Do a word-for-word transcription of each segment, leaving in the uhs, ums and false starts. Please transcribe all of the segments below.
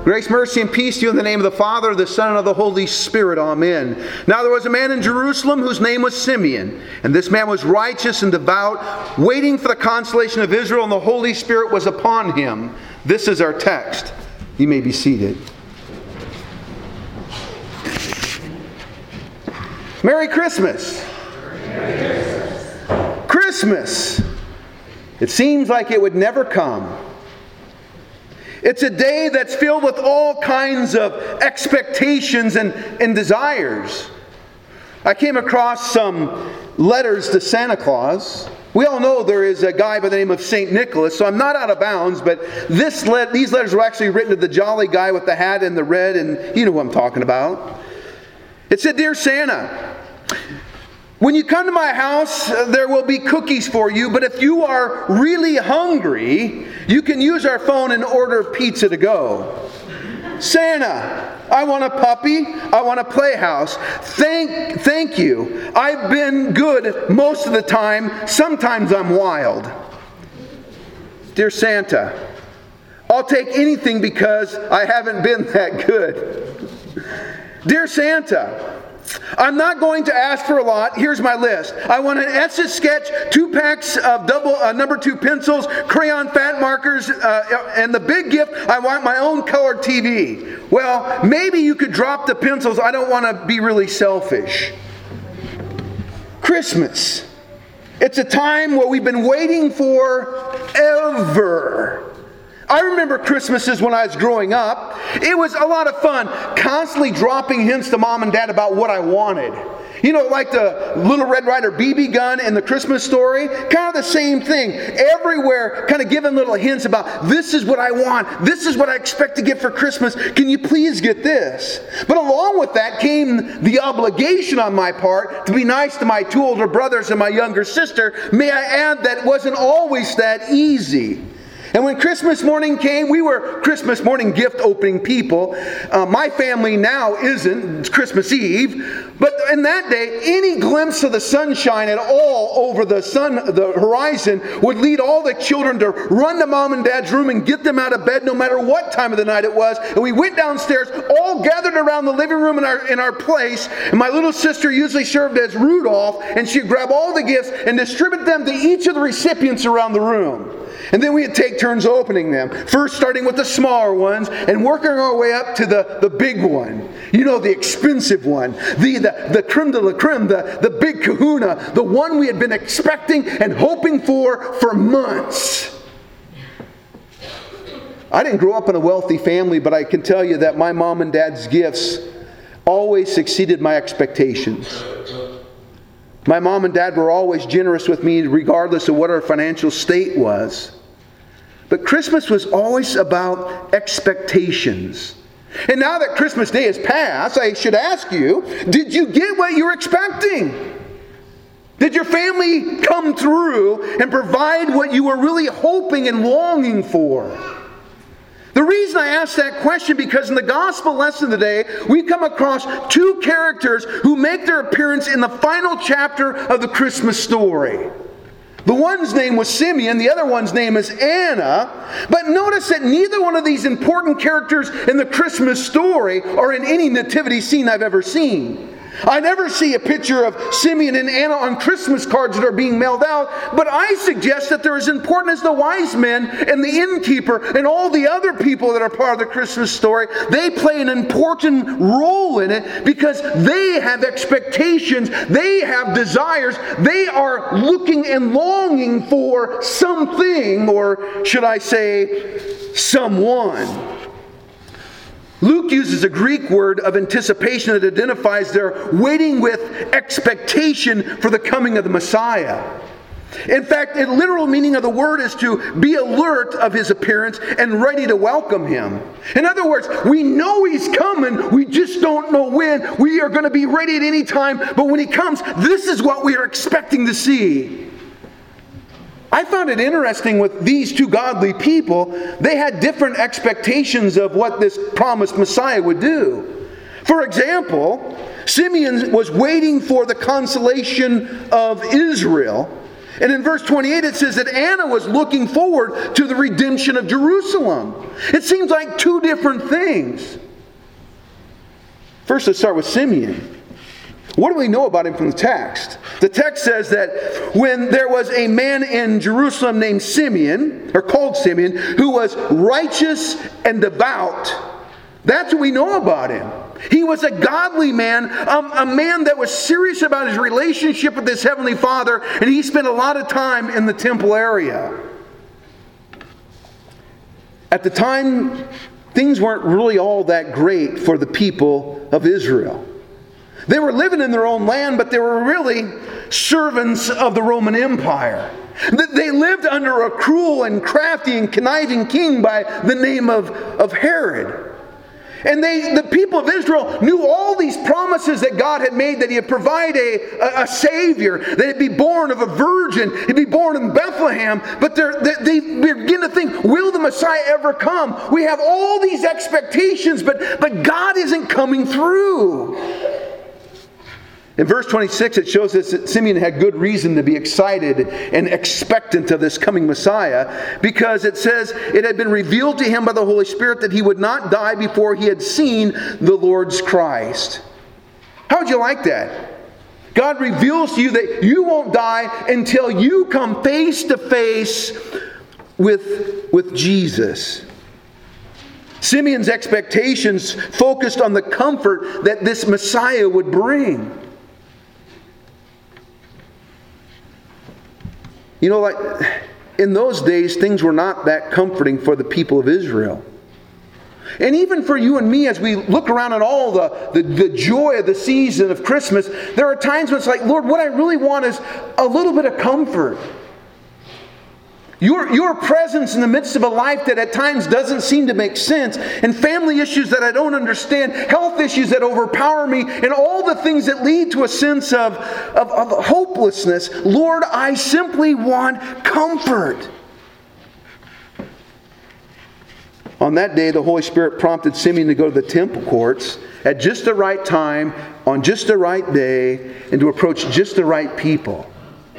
Grace, mercy, and peace to you in the name of the Father, the Son, and of the Holy Spirit. Amen. Now there was a man in Jerusalem whose name was Simeon. And this man was righteous and devout, waiting for the consolation of Israel, and the Holy Spirit was upon him. This is our text. You may be seated. Merry Christmas. Merry Christmas. Christmas. It seems like it would never come. It's a day that's filled with all kinds of expectations and, and desires. I came across some letters to Santa Claus. We all know there is a guy by the name of Saint Nicholas, so I'm not out of bounds, but this le- these letters were actually written to the jolly guy with the hat and the red, and you know what I'm talking about. It said, "Dear Santa, when you come to my house, there will be cookies for you, but if you are really hungry, you can use our phone and order pizza to go. Santa, I want a puppy. I want a playhouse. Thank, thank you. I've been good most of the time. Sometimes I'm wild. Dear Santa, I'll take anything because I haven't been that good. Dear Santa, I'm not going to ask for a lot. Here's my list. I want an Etch-a-Sketch, two packs of double uh, number two pencils, crayon fat markers, uh, and the big gift, I want my own colored T V. Well, maybe you could drop the pencils. I don't want to be really selfish. Christmas. It's a time what we've been waiting for ever. I remember Christmases when I was growing up. It was a lot of fun, constantly dropping hints to Mom and Dad about what I wanted. You know, like the Little Red Ryder B B gun in the Christmas Story. Kind of the same thing. Everywhere, kind of giving little hints about, this is what I want. This is what I expect to get for Christmas. Can you please get this? But along with that came the obligation on my part to be nice to my two older brothers and my younger sister. May I add, that wasn't always that easy. And when Christmas morning came, we were Christmas morning gift opening people. Uh, my family now isn't. It's Christmas Eve. But in that day, any glimpse of the sunshine at all over the sun, the horizon, would lead all the children to run to Mom and Dad's room and get them out of bed no matter what time of the night it was. And we went downstairs, all gathered around the living room in our, in our place. And my little sister usually served as Rudolph, and she'd grab all the gifts and distribute them to each of the recipients around the room. And then we'd take turns opening them. First starting with the smaller ones and working our way up to the, the big one. You know, the expensive one. The, the, the creme de la creme, the, the big kahuna. The one we had been expecting and hoping for for months. I didn't grow up in a wealthy family, but I can tell you that my mom and dad's gifts always exceeded my expectations. My mom and dad were always generous with me regardless of what our financial state was. But Christmas was always about expectations. And now that Christmas Day has passed, I should ask you, did you get what you were expecting? Did your family come through and provide what you were really hoping and longing for? The reason I ask that question, because in the gospel lesson today, we come across two characters who make their appearance in the final chapter of the Christmas story. The one's name was Simeon, the other one's name is Anna. But notice that neither one of these important characters in the Christmas story are in any nativity scene I've ever seen. I never see a picture of Simeon and Anna on Christmas cards that are being mailed out, but I suggest that they're as important as the wise men and the innkeeper and all the other people that are part of the Christmas story. They play an important role in it because they have expectations, they have desires, they are looking and longing for something, or should I say, someone. Luke uses a Greek word of anticipation that identifies their waiting with expectation for the coming of the Messiah. In fact, the literal meaning of the word is to be alert of his appearance and ready to welcome him. In other words, we know he's coming, we just don't know when. We are going to be ready at any time, but when he comes, this is what we are expecting to see. I found it interesting with these two godly people, they had different expectations of what this promised Messiah would do. For example, Simeon was waiting for the consolation of Israel, And in verse twenty-eight it says that Anna was looking forward to the redemption of Jerusalem. It seems like two different things. First, let's start with Simeon. What do we know about him from the text? The text says that when there was a man in Jerusalem named Simeon, or called Simeon, who was righteous and devout, that's what we know about him. He was a godly man, um, a man that was serious about his relationship with his Heavenly Father, and he spent a lot of time in the temple area. At the time, things weren't really all that great for the people of Israel. They were living in their own land, but they were really servants of the Roman Empire. They lived under a cruel and crafty and conniving king by the name of, of Herod. And they, the people of Israel knew all these promises that God had made, that He would provide a, a, a Savior, that He'd be born of a virgin, He'd be born in Bethlehem. But they, they begin to think, will the Messiah ever come? We have all these expectations, but, but God isn't coming through. In verse twenty-six, it shows us that Simeon had good reason to be excited and expectant of this coming Messiah, because it says it had been revealed to him by the Holy Spirit that he would not die before he had seen the Lord's Christ. How would you like that? God reveals to you that you won't die until you come face to face with, with Jesus. Simeon's expectations focused on the comfort that this Messiah would bring. You know, like in those days, things were not that comforting for the people of Israel. And even for you and me, as we look around at all the, the, the joy of the season of Christmas, there are times when it's like, Lord, what I really want is a little bit of comfort. Your, your presence in the midst of a life that at times doesn't seem to make sense, and family issues that I don't understand, health issues that overpower me, and all the things that lead to a sense of, of, of hopelessness. Lord, I simply want comfort. On that day, the Holy Spirit prompted Simeon to go to the temple courts at just the right time, on just the right day, and to approach just the right people.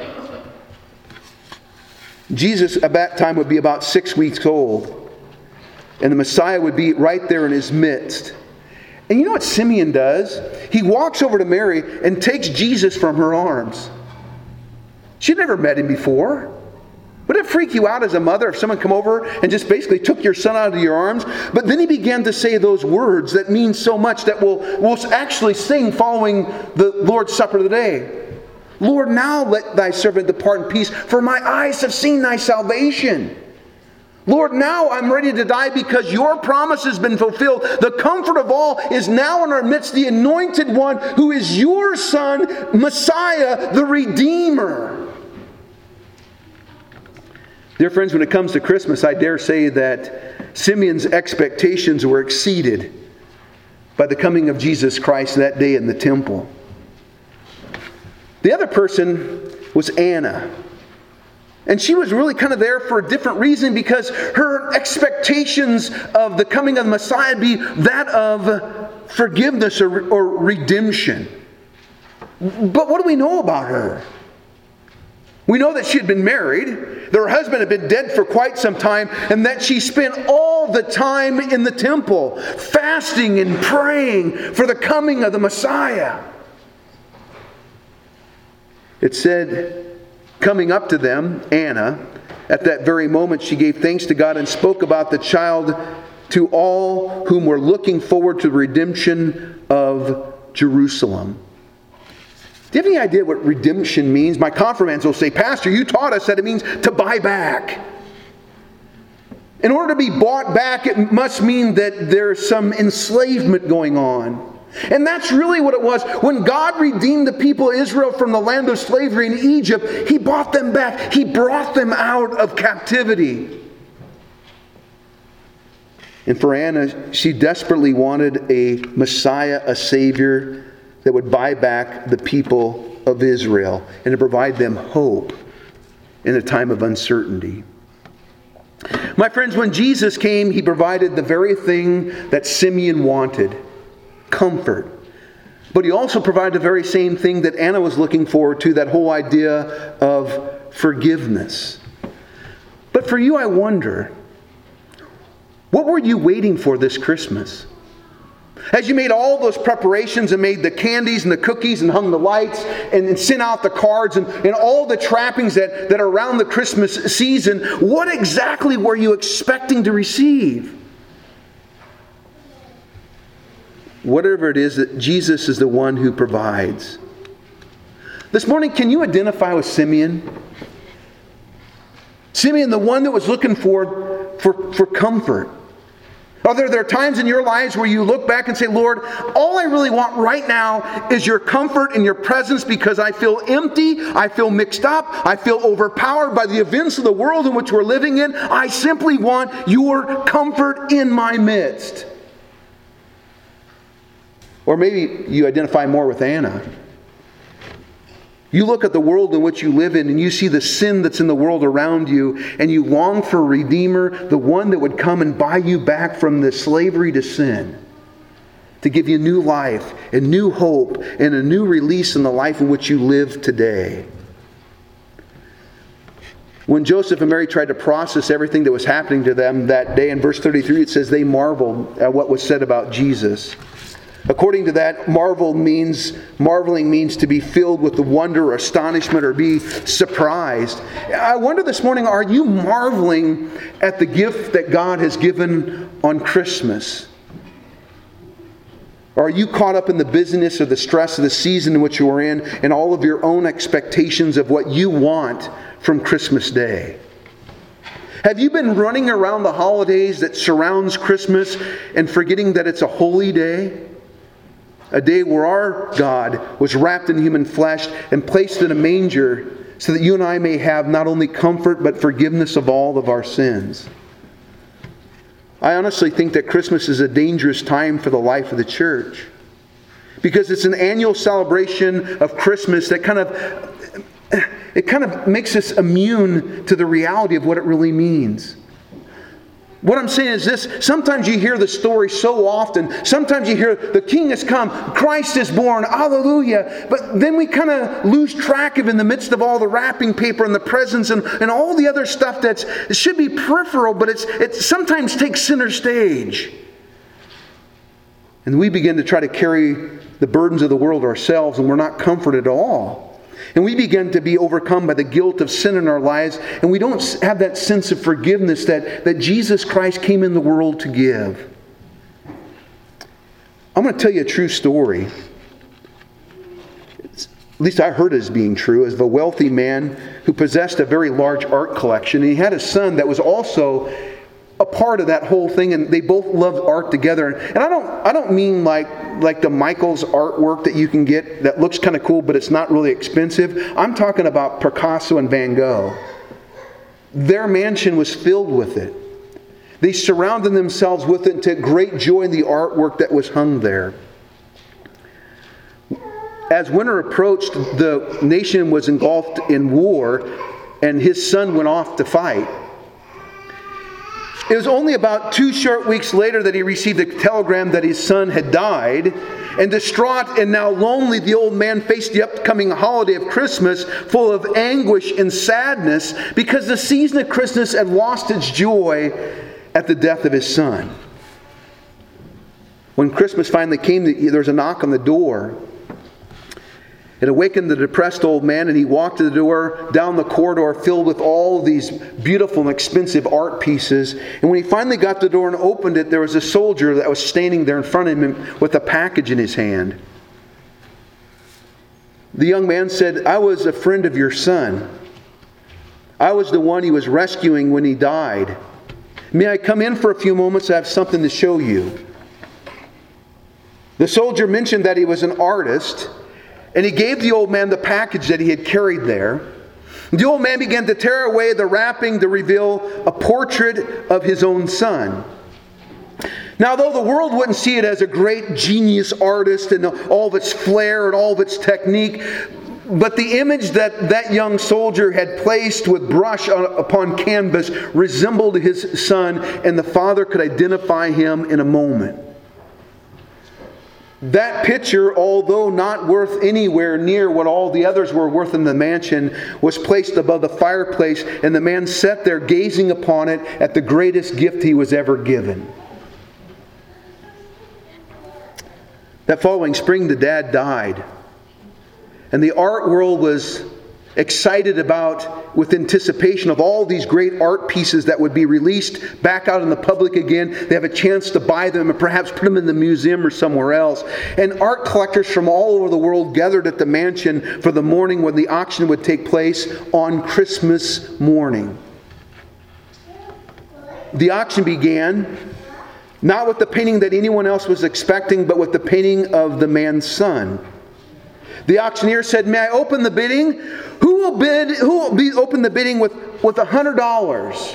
Jesus at that time would be about six weeks old, and the Messiah would be right there in his midst. And you know what Simeon does? He walks over to Mary and takes Jesus from her arms. She'd never met him before. Would it freak you out as a mother if someone come over and just basically took your son out of your arms? But then he began to say those words that mean so much that we'll, we'll actually sing following the Lord's Supper today. Lord, now let thy servant depart in peace, for my eyes have seen thy salvation. Lord, now I'm ready to die because your promise has been fulfilled. The comfort of all is now in our midst, the anointed one who is your Son, Messiah, the Redeemer. Dear friends, when it comes to Christmas, I dare say that Simeon's expectations were exceeded by the coming of Jesus Christ that day in the temple. The other person was Anna. And she was really kind of there for a different reason, because her expectations of the coming of the Messiah would be that of forgiveness or, or redemption. But what do we know about her? We know that she had been married, that her husband had been dead for quite some time, and that she spent all the time in the temple, fasting and praying for the coming of the Messiah. It said, coming up to them, Anna, at that very moment she gave thanks to God and spoke about the child to all whom were looking forward to the redemption of Jerusalem. Do you have any idea what redemption means? My confirmands will say, Pastor, you taught us that it means to buy back. In order to be bought back, it must mean that there's some enslavement going on. And that's really what it was. When God redeemed the people of Israel from the land of slavery in Egypt, He bought them back. He brought them out of captivity. And for Anna, she desperately wanted a Messiah, a Savior that would buy back the people of Israel and to provide them hope in a time of uncertainty. My friends, when Jesus came, He provided the very thing that Simeon wanted: comfort. But He also provided the very same thing that Anna was looking forward to, that whole idea of forgiveness. But for you, I wonder, what were you waiting for this Christmas? As you made all those preparations and made the candies and the cookies and hung the lights and, and sent out the cards and, and all the trappings that, that are around the Christmas season, what exactly were you expecting to receive? Whatever it is, that Jesus is the one who provides. This morning, can you identify with Simeon? Simeon, the one that was looking for, for, for comfort. Are there, there are times in your lives where you look back and say, Lord, all I really want right now is your comfort and your presence because I feel empty, I feel mixed up, I feel overpowered by the events of the world in which we're living in. I simply want your comfort in my midst. Or maybe you identify more with Anna. You look at the world in which you live in and you see the sin that's in the world around you and you long for a Redeemer, the one that would come and buy you back from the slavery to sin, to give you new life and new hope and a new release in the life in which you live today. When Joseph and Mary tried to process everything that was happening to them that day, in verse thirty-three it says they marveled at what was said about Jesus. According to that, marvel means, marveling means to be filled with the wonder or astonishment or be surprised. I wonder this morning, are you marveling at the gift that God has given on Christmas? Or are you caught up in the busyness or the stress of the season in which you are in and all of your own expectations of what you want from Christmas Day? Have you been running around the holidays that surrounds Christmas and forgetting that it's a holy day? A day where our God was wrapped in human flesh and placed in a manger so that you and I may have not only comfort but forgiveness of all of our sins. I honestly think that Christmas is a dangerous time for the life of the church because it's an annual celebration of Christmas that kind of it kind of makes us immune to the reality of what it really means. What I'm saying is this, sometimes you hear the story so often, sometimes you hear the King has come, Christ is born, hallelujah, but then we kind of lose track of in the midst of all the wrapping paper and the presents and, and all the other stuff that's, it should be peripheral, but it's it sometimes takes center stage. And we begin to try to carry the burdens of the world ourselves and we're not comforted at all. And we begin to be overcome by the guilt of sin in our lives. And we don't have that sense of forgiveness that, that Jesus Christ came in the world to give. I'm going to tell you a true story. It's, at least I heard it as being true, as of a wealthy man who possessed a very large art collection. And he had a son that was also a part of that whole thing, and they both loved art together. And I don't I don't mean like like the Michaels artwork that you can get that looks kind of cool, but it's not really expensive. I'm talking about Picasso and Van Gogh. Their mansion was filled with it. They surrounded themselves with it and took great joy in the artwork that was hung there. As winter approached, the nation was engulfed in war, and his son went off to fight. It was only about two short weeks later that he received a telegram that his son had died. And distraught and now lonely, the old man faced the upcoming holiday of Christmas full of anguish and sadness because the season of Christmas had lost its joy at the death of his son. When Christmas finally came, there was a knock on the door. It awakened the depressed old man, and he walked to the door, down the corridor filled with all these beautiful and expensive art pieces. And when he finally got to the door and opened it, there was a soldier that was standing there in front of him with a package in his hand. The young man said, "I was a friend of your son. I was the one he was rescuing when he died. May I come in for a few moments? I have something to show you." The soldier mentioned that he was an artist, and he gave the old man the package that he had carried there. The old man began to tear away the wrapping to reveal a portrait of his own son. Now, though the world wouldn't see it as a great genius artist and all of its flair and all of its technique, but the image that that young soldier had placed with brush upon canvas resembled his son, and the father could identify him in a moment. That picture, although not worth anywhere near what all the others were worth in the mansion, was placed above the fireplace, and the man sat there gazing upon it at the greatest gift he was ever given. That following spring, the dad died. And the art world was excited about, with anticipation of all these great art pieces that would be released back out in the public again. They have a chance to buy them and perhaps put them in the museum or somewhere else. And art collectors from all over the world gathered at the mansion for the morning when the auction would take place on Christmas morning. The auction began not with the painting that anyone else was expecting, but with the painting of the man's son. The auctioneer said, "May I open the bidding? Who will bid? Who will be open the bidding with with a hundred dollars?"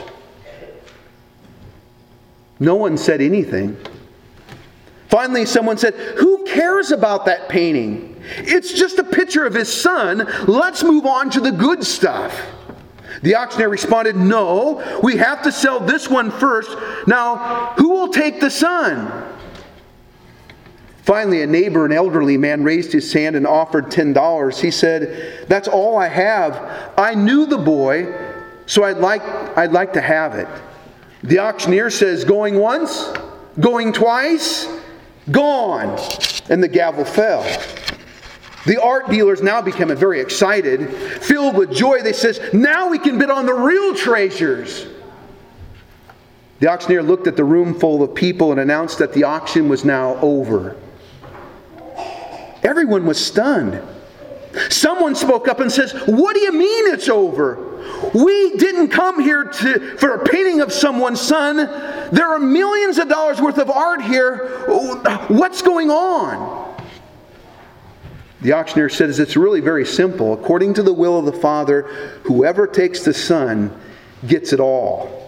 No one said anything. Finally, someone said, "Who cares about that painting? It's just a picture of his son. Let's move on to the good stuff." The auctioneer responded, "No, we have to sell this one first. Now, who will take the son?" Finally, a neighbor, an elderly man, raised his hand and offered ten dollars. He said, "That's all I have. I knew the boy, so I'd like, I'd like to have it." The auctioneer says, "Going once? Going twice? Gone!" And the gavel fell. The art dealers now became very excited. Filled with joy, they says, "Now we can bid on the real treasures." The auctioneer looked at the room full of people and announced that the auction was now over. Everyone was stunned. Someone spoke up and says, "What do you mean it's over? We didn't come here to, for a painting of someone's son. There are millions of dollars worth of art here. What's going on?" The auctioneer says it's really very simple. According to the will of the Father, whoever takes the Son gets it all.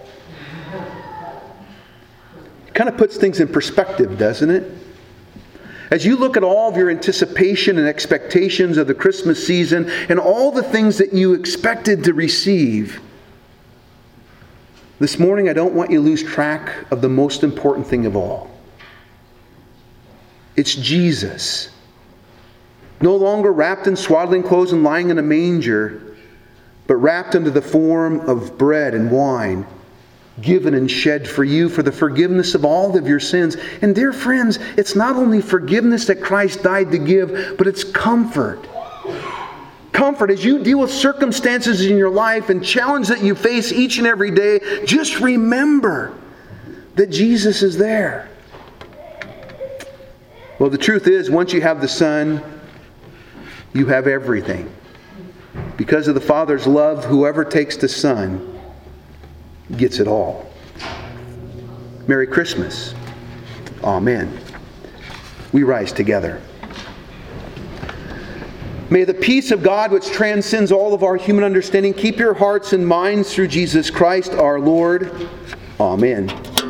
It kind of puts things in perspective, doesn't it? As you look at all of your anticipation and expectations of the Christmas season and all the things that you expected to receive, this morning I don't want you to lose track of the most important thing of all. It's Jesus. No longer wrapped in swaddling clothes and lying in a manger, but wrapped under the form of bread and wine, given and shed for you for the forgiveness of all of your sins. And dear friends, it's not only forgiveness that Christ died to give, but it's comfort. Comfort as you deal with circumstances in your life and challenges that you face each and every day. Just remember that Jesus is there. Well, the truth is, once you have the Son, you have everything. Because of the Father's love, whoever takes the Son gets it all. Merry Christmas. Amen. We rise together. May the peace of God, which transcends all of our human understanding, keep your hearts and minds through Jesus Christ our Lord. Amen.